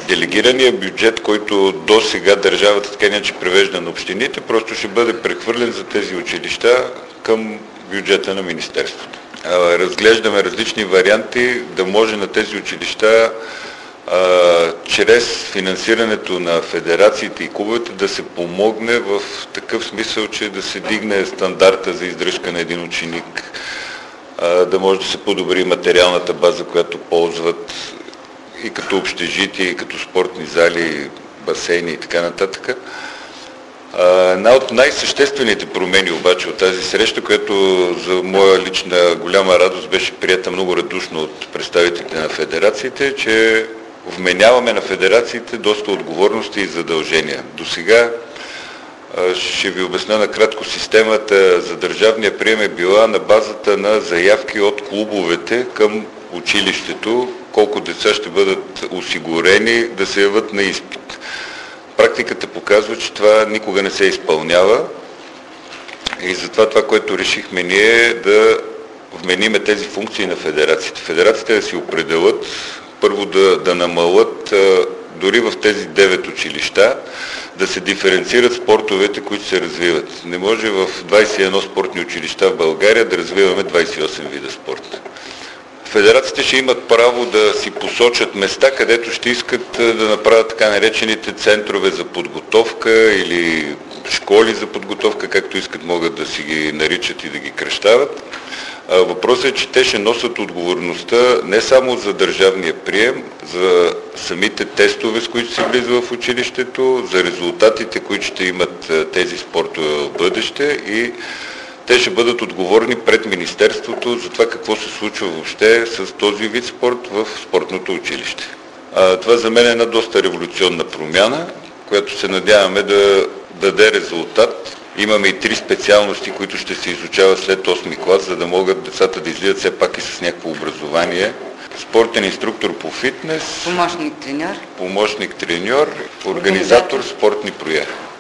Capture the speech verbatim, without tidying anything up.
Делегирания бюджет, който до сега държавата така иначе превежда на общините, просто ще бъде прехвърлен за тези училища към бюджета на Министерството. Разглеждаме различни варианти да може на тези училища а, чрез финансирането на федерациите и клубовете да се помогне в такъв смисъл, че да се дигне стандарта за издръжка на един ученик, а, да може да се подобри материалната база, която ползват и като общежитие, и като спортни зали, басейни и така нататък. Една от най-съществените промени обаче от тази среща, която за моя лична голяма радост беше прията много радушно от представителите на федерациите, е, че вменяваме на федерациите доста отговорности и задължения. До сега, ще ви обясня накратко, системата за държавния прием е била на базата на заявки от клубовете към училището, колко деца ще бъдат осигурени да се яват на изпит. Практиката показва, че това никога не се изпълнява и затова това, което решихме ние е да вмениме тези функции на федерациите. Федерациите да си определят, първо да, да намалят дори в тези девет училища, да се диференцират спортовете, които се развиват. Не може в двадесет и едно спортни училища в България да развиваме двадесет и осем вида спорт. Федерациите ще имат право да си посочат места, където ще искат да направят така наречените центрове за подготовка или школи за подготовка, както искат, могат да си ги наричат и да ги кръщават. Въпросът е, че те ще носят отговорността не само за държавния прием, за самите тестове, с които се влиза в училището, за резултатите, които ще имат тези спортове в бъдеще, и те ще бъдат отговорни пред Министерството за това какво се случва въобще с този вид спорт в спортното училище. Това за мен е една доста революционна промяна, която се надяваме да даде резултат. Имаме и три специалности, които ще се изучават след осми клас, за да могат децата да излизат все пак и с някакво образование. Спортен инструктор по фитнес, помощник треньор, помощник треньор, организатор спортни прояви.